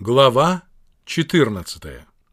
Глава 14.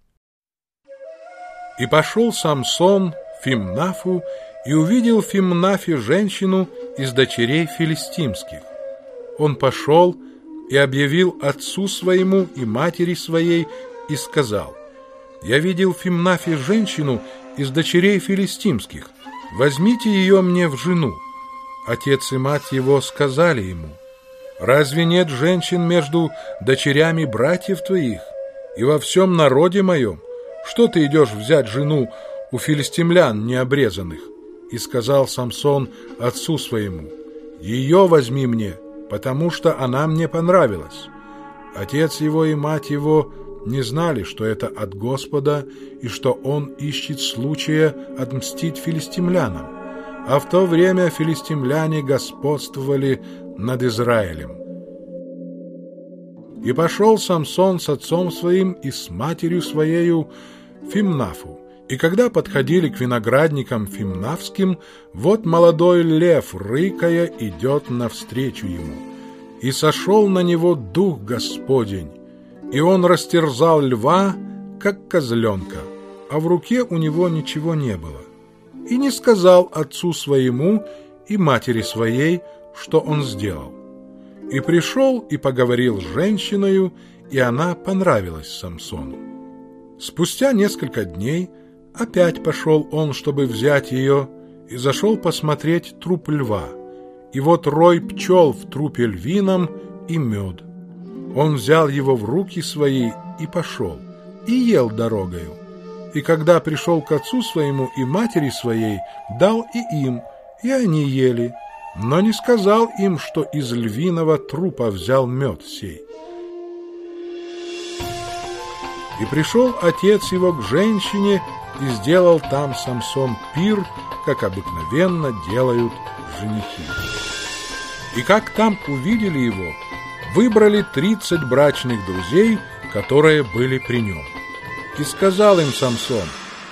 И пошел Самсон в Фимнафу, и увидел в Фимнафе женщину из дочерей филистимских. Он пошел и объявил отцу своему и матери своей, и сказал: «Я видел в Фимнафе женщину из дочерей филистимских, возьмите ее мне в жену». Отец и мать его сказали ему: «Разве нет женщин между дочерями братьев твоих? И во всем народе моем, что ты идешь взять жену у филистимлян необрезанных?» И сказал Самсон отцу своему: «Ее возьми мне, потому что она мне понравилась». Отец его и мать его не знали, что это от Господа, и что он ищет случая отмстить филистимлянам. А в то время филистимляне господствовали над Израилем. И пошел Самсон с отцом своим и с матерью своею в Фимнафу. И когда подходили к виноградникам фимнафским, вот молодой лев, рыкая, идет навстречу ему. И сошел на него Дух Господень, и он растерзал льва, как козленка, а в руке у него ничего не было. И не сказал отцу своему и матери своей, что он сделал. И пришел и поговорил с женщиною, и она понравилась Самсону. Спустя несколько дней опять пошел он, чтобы взять ее, и зашел посмотреть труп льва. И вот рой пчел в трупе львином и мед. Он взял его в руки свои и пошел, и ел дорогою. И когда пришел к отцу своему и матери своей, дал и им, и они ели, но не сказал им, что из львиного трупа взял мед сей. И пришел отец его к женщине, и сделал там Самсон пир, как обыкновенно делают женихи. И как там увидели его, выбрали 30 брачных друзей, которые были при нем. И сказал им Самсон: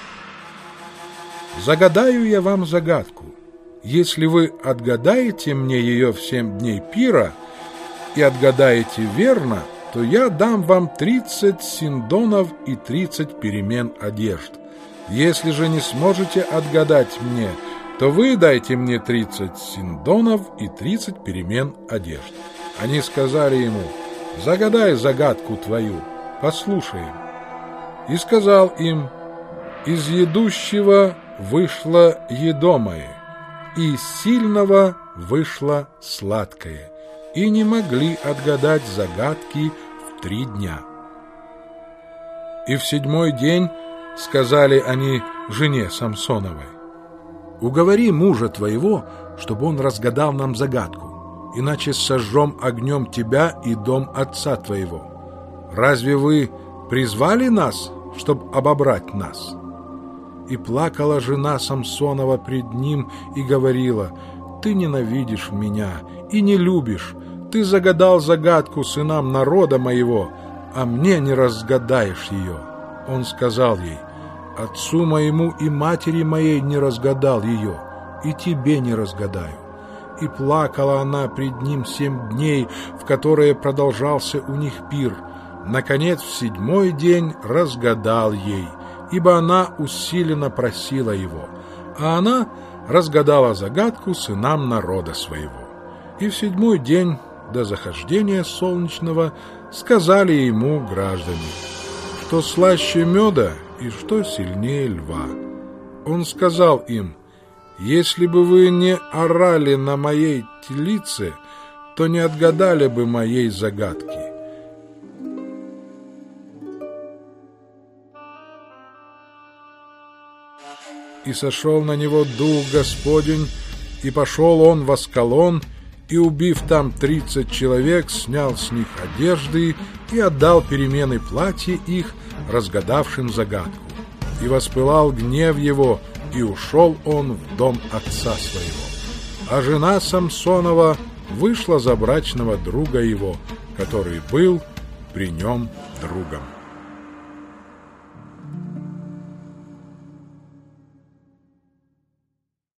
«Загадаю я вам загадку. Если вы отгадаете мне ее в 7 дней пира и отгадаете верно, то я дам вам 30 синдонов и 30 перемен одежд. Если же не сможете отгадать мне, то вы дайте мне 30 синдонов и 30 перемен одежд». Они сказали ему: «Загадай загадку твою, послушаем». И сказал им: «Из едущего вышло едомое, и из сильного вышло сладкое». И не могли отгадать загадки в 3 дня. И в 7-й день сказали они жене Самсоновой: «Уговори мужа твоего, чтобы он разгадал нам загадку, иначе сожжем огнем тебя и дом отца твоего. Разве вы призвали нас, чтоб обобрать нас?» И плакала жена Самсонова пред ним и говорила: «Ты ненавидишь меня и не любишь, ты загадал загадку сынам народа моего, а мне не разгадаешь ее». Он сказал ей: «Отцу моему и матери моей не разгадал ее, и тебе не разгадаю». И плакала она пред ним 7 дней, в которые продолжался у них пир. Наконец, в 7-й день разгадал ей, ибо она усиленно просила его, а она разгадала загадку сынам народа своего. И в 7-й день до захождения солнечного сказали ему граждане, что слаще меда и что сильнее льва. Он сказал им: «Если бы вы не орали на моей телице, то не отгадали бы моей загадки». И сошел на него Дух Господень, и пошел он в Аскалон, и, убив там 30 человек, снял с них одежды и отдал перемены платья их, разгадавшим загадку. И воспылал гнев его, и ушел он в дом отца своего. А жена Самсонова вышла за брачного друга его, который был при нем другом.